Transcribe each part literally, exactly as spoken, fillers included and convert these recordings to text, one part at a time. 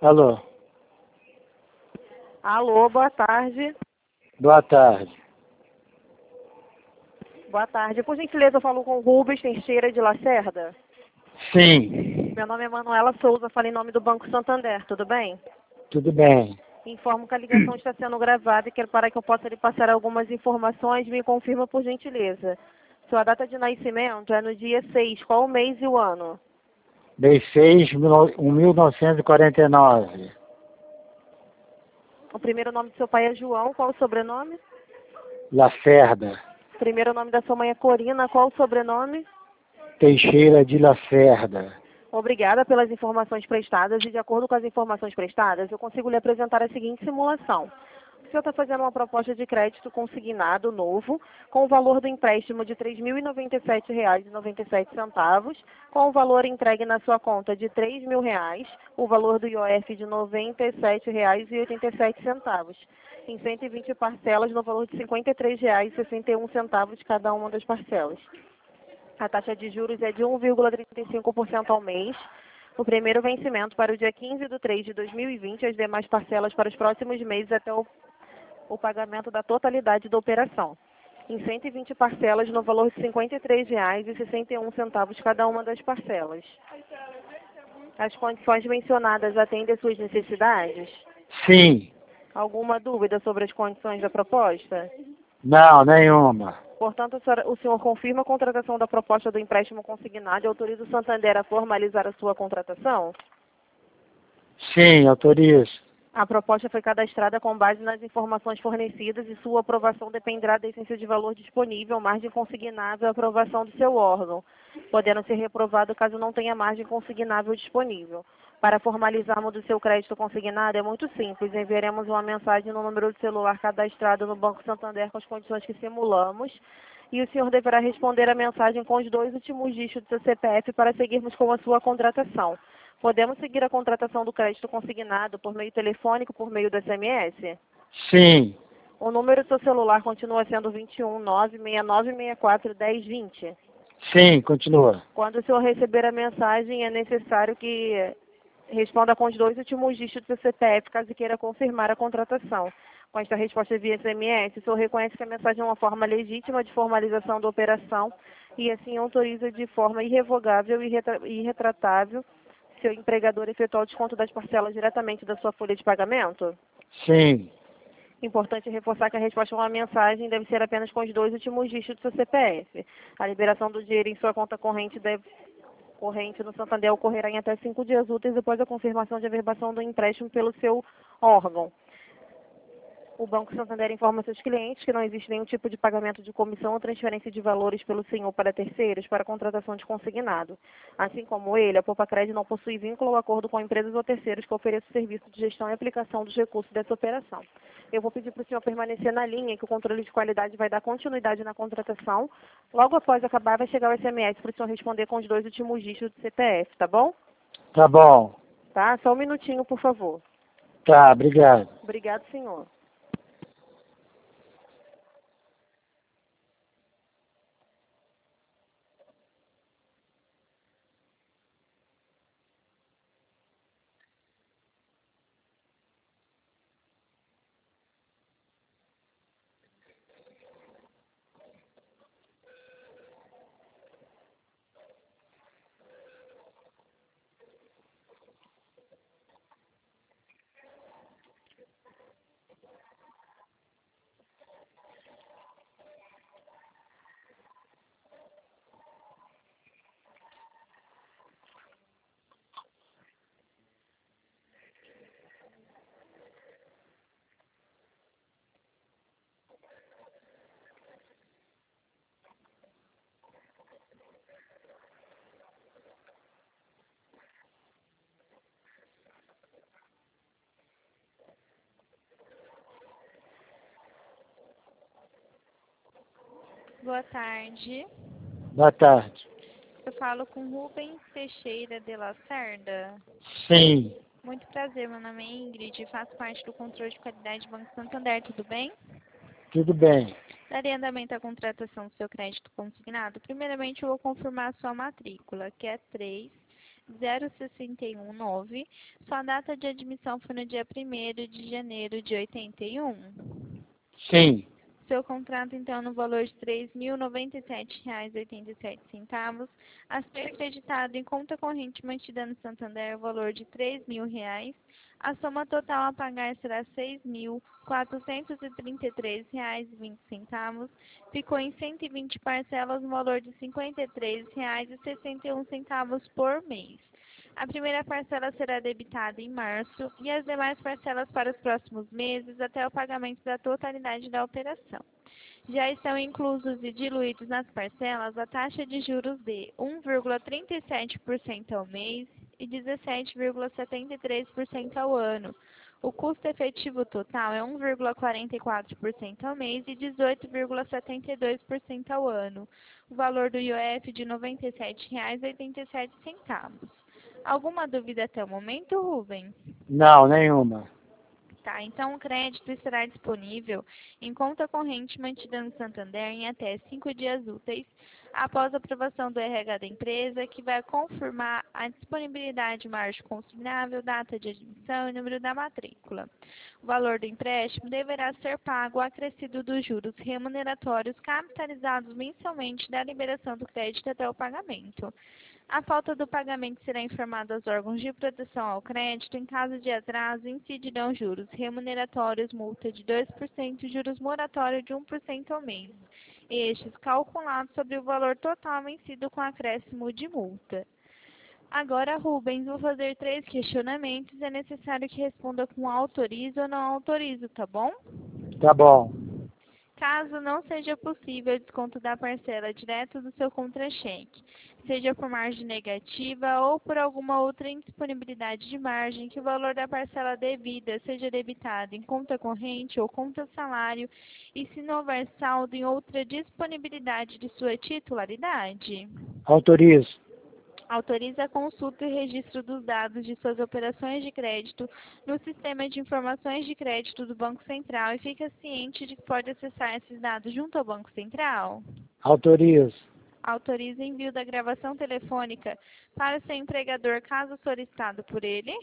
Alô, Alô, boa tarde. boa tarde. Boa tarde. Por gentileza, eu falo com o Rubens Teixeira de Lacerda. Sim, Meu nome é Manuela Souza, falo em nome do Banco Santander, tudo bem? tudo bem. Informo que a ligação está sendo gravada e quero para que eu possa lhe passar algumas informações. Me confirma, por gentileza. Sua data de nascimento é no dia seis. Qual o mês e o ano? Mês seis, mil novecentos e quarenta e nove. O primeiro nome do seu pai é João. Qual o sobrenome? Lacerda, O primeiro nome da sua mãe é Corina. Qual o sobrenome? Teixeira de Lacerda. Obrigada pelas informações prestadas e, de acordo com as informações prestadas, eu consigo lhe apresentar a seguinte simulação. O senhor está fazendo uma proposta de crédito consignado novo, com o valor do empréstimo de três mil e noventa e sete reais e noventa e sete centavos, com o valor entregue na sua conta de três mil reais, o valor do I O F de noventa e sete reais e oitenta e sete centavos, em cento e vinte parcelas no valor de cinquenta e três reais e sessenta e um centavos cada uma das parcelas. A taxa de juros é de um vírgula trinta e cinco por cento ao mês. O primeiro vencimento para o dia quinze de três de dois mil e vinte, as demais parcelas para os próximos meses até o, o pagamento da totalidade da operação, em cento e vinte parcelas no valor de cinquenta e três reais e sessenta e um centavos cada uma das parcelas. As condições mencionadas atendem às suas necessidades? Sim, Alguma dúvida sobre as condições da proposta? não, nenhuma. Portanto, o senhor confirma a contratação da proposta do empréstimo consignado e autoriza o Santander a formalizar a sua contratação? Sim, autorizo. A proposta foi cadastrada com base nas informações fornecidas e sua aprovação dependerá da essência de valor disponível, margem consignável e aprovação do seu órgão, podendo ser reprovado caso não tenha margem consignável disponível. Para formalizarmos o seu crédito consignado é muito simples, enviaremos uma mensagem no número de celular cadastrado no Banco Santander com as condições que simulamos e o senhor deverá responder a mensagem com os dois últimos dígitos do seu C P F para seguirmos com a sua contratação. Podemos seguir a contratação do crédito consignado por meio telefônico, por meio do S M S? Sim, O número do seu celular continua sendo vinte e um, nove seis nove seis quatro, dez, vinte. sim, continua. Quando o senhor receber a mensagem, é necessário que responda com os dois últimos dígitos do C P F, caso queira confirmar a contratação. Com esta resposta via S M S, o senhor reconhece que a mensagem é uma forma legítima de formalização da operação e assim autoriza de forma irrevogável e irretratável seu empregador efetuar o desconto das parcelas diretamente da sua folha de pagamento? Sim, Importante reforçar que a resposta a uma mensagem deve ser apenas com os dois últimos dígitos do seu C P F. A liberação do dinheiro em sua conta corrente deve corrente no Santander ocorrerá em até cinco dias úteis depois da confirmação de averbação do empréstimo pelo seu órgão. O Banco Santander informa seus clientes que não existe nenhum tipo de pagamento de comissão ou transferência de valores pelo senhor para terceiros para a contratação de consignado. Assim como ele, a Poupa-Crédito não possui vínculo ou acordo com empresas ou terceiros que ofereçam serviço de gestão e aplicação dos recursos dessa operação. Eu vou pedir para o senhor permanecer na linha, que o controle de qualidade vai dar continuidade na contratação. Logo após acabar, vai chegar o S M S para o senhor responder com os dois últimos dígitos do C P F, tá bom? tá bom. Tá? Só um minutinho, por favor. Tá, obrigado. Obrigado, senhor. Boa tarde. Boa tarde. Eu falo com Rubens Teixeira de Lacerda. Sim, Muito prazer, meu nome é Ingrid e faço parte do controle de qualidade do Banco Santander, tudo bem? tudo bem. Darei andamento à contratação do seu crédito consignado. Primeiramente, eu vou confirmar a sua matrícula, que é três zero sessenta e um nove. Sua data de admissão foi no dia primeiro de janeiro de oitenta e um. Sim. Seu contrato, então, no valor de três mil noventa e sete reais e oitenta e sete centavos, a ser acreditado em conta corrente mantida no Santander, o valor de três mil reais. A soma total a pagar será seis mil quatrocentos e trinta e três reais e vinte centavos. Ficou em cento e vinte parcelas, no valor de cinquenta e três reais e sessenta e um centavos por mês. A primeira parcela será debitada em março e as demais parcelas para os próximos meses até o pagamento da totalidade da operação. Já estão inclusos e diluídos nas parcelas a taxa de juros de um vírgula trinta e sete por cento ao mês e dezessete vírgula setenta e três por cento ao ano. O custo efetivo total é um vírgula quarenta e quatro por cento ao mês e dezoito vírgula setenta e dois por cento ao ano. O valor do I O F de noventa e sete reais e oitenta e sete centavos. Alguma dúvida até o momento, Rubens? Não, nenhuma. Tá, então o crédito estará disponível em conta corrente mantida no Santander em até cinco dias úteis após a aprovação do R H da empresa, que vai confirmar a disponibilidade de margem consignável, data de admissão e número da matrícula. O valor do empréstimo deverá ser pago acrescido dos juros remuneratórios capitalizados mensalmente da liberação do crédito até o pagamento. A falta do pagamento será informada aos órgãos de proteção ao crédito. Em caso de atraso, incidirão juros remuneratórios, multa de dois por cento e juros moratórios de um por cento ao mês. Estes calculados sobre o valor total vencido com acréscimo de multa. Agora, Rubens, vou fazer três questionamentos. É necessário que responda com autorizo ou não autorizo, tá bom? Tá bom. Caso não seja possível o desconto da parcela direto do seu contra-cheque, seja por margem negativa ou por alguma outra indisponibilidade de margem, que o valor da parcela devida seja debitado em conta corrente ou conta salário e se não houver saldo em outra disponibilidade de sua titularidade. Autorizo. Autoriza a consulta e registro dos dados de suas operações de crédito no Sistema de Informações de Crédito do Banco Central e fica ciente de que pode acessar esses dados junto ao Banco Central. Autorizo. Autoriza envio da gravação telefônica para seu empregador caso solicitado por ele.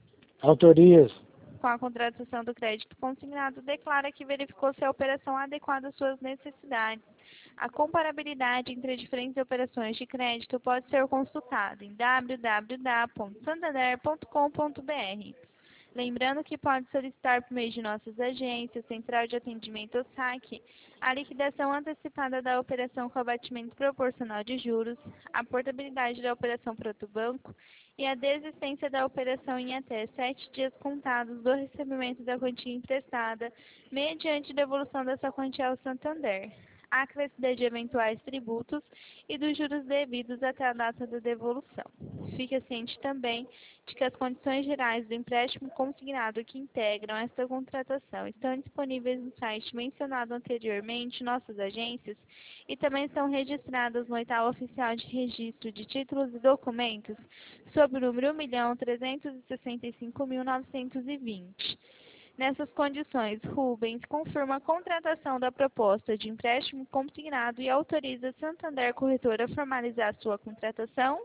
Autorizo. Com a contratação do crédito consignado, declara que verificou se a operação adequada às suas necessidades. A comparabilidade entre diferentes operações de crédito pode ser consultada em w w w ponto santander ponto com ponto b r. Lembrando que pode solicitar por meio de nossas agências, Central de Atendimento ou saque, a liquidação antecipada da operação com abatimento proporcional de juros, a portabilidade da operação para outro banco e a desistência da operação em até sete dias contados do recebimento da quantia emprestada, mediante devolução dessa quantia ao Santander, a acrescida de eventuais tributos e dos juros devidos até a data da devolução. Fique ciente também de que as condições gerais do empréstimo consignado que integram esta contratação estão disponíveis no site mencionado anteriormente, nossas agências, e também são registradas no Edital Oficial de Registro de Títulos e Documentos, sob o número um milhão trezentos e sessenta e cinco mil novecentos e vinte. Nessas condições, Rubens confirma a contratação da proposta de empréstimo consignado e autoriza a Santander Corretora a formalizar sua contratação.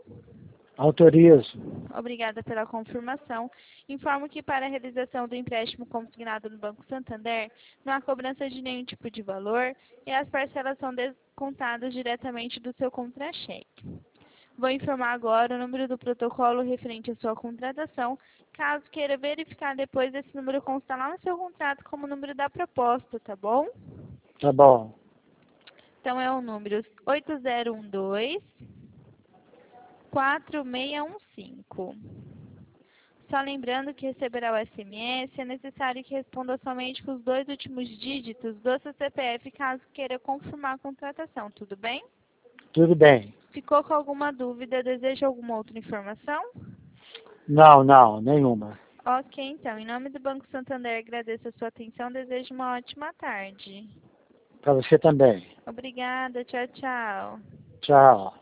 Autorizo. Obrigada pela confirmação. Informo que para a realização do empréstimo consignado no Banco Santander, não há cobrança de nenhum tipo de valor e as parcelas são descontadas diretamente do seu contra-cheque. Vou informar agora o número do protocolo referente à sua contratação. Caso queira verificar depois, esse número consta lá no seu contrato como número da proposta, tá bom? Tá bom. Então é o número oito zero um dois, quatro seis um cinco. Só lembrando que receberá o S M S, é necessário que responda somente com os dois últimos dígitos do seu C P F, caso queira confirmar a contratação, tudo bem? Tudo bem. Ficou com alguma dúvida? Deseja alguma outra informação? Não, não, nenhuma. Ok, então, em nome do Banco Santander, agradeço a sua atenção, desejo uma ótima tarde. Para você também. Obrigada, tchau, tchau. Tchau.